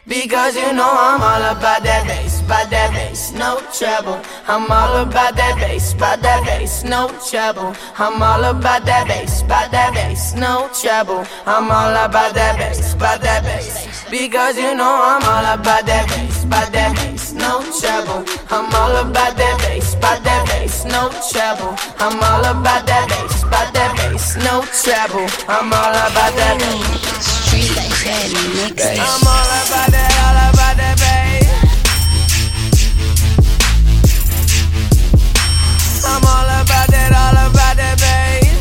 Because you know I'm all about that bass, no trouble. I'm all about that bass, no trouble. I'm all about that bass, no trouble. I'm all about that bass. Because you know I'm all about that bass, no trouble. I'm all about that bass, no trouble. I'm all about that bass, no trouble. I'm all about that bass. Street like that mix. I'm all about that bass. I'm all about that bass.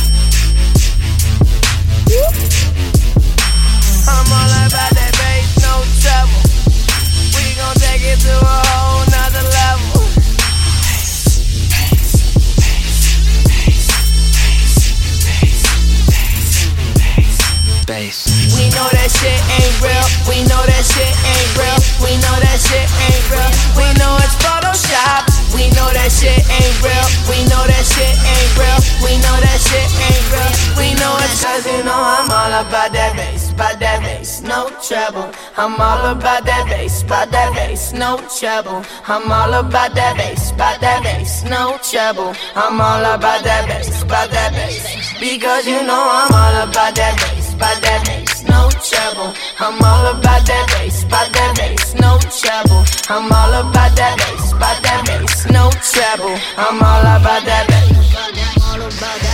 I'm all about that bass, no trouble. We gon' take it to a whole nother level. Bass. We know that shit ain't real. We know that shit ain't real. We know that shit ain't real. We know it's Photoshop. We know that shit ain't real. We know that shit ain't real. We know that shit ain't real. We know it's cause you know I'm all about that bass, no trouble. I'm all about that bass, no trouble. I'm all about that bass, no trouble. I'm all about that bass, because you know I'm all about that bass, no trouble. I'm all about that bass, no trouble. I'm all about that bass, no trouble. I'm all about that bass.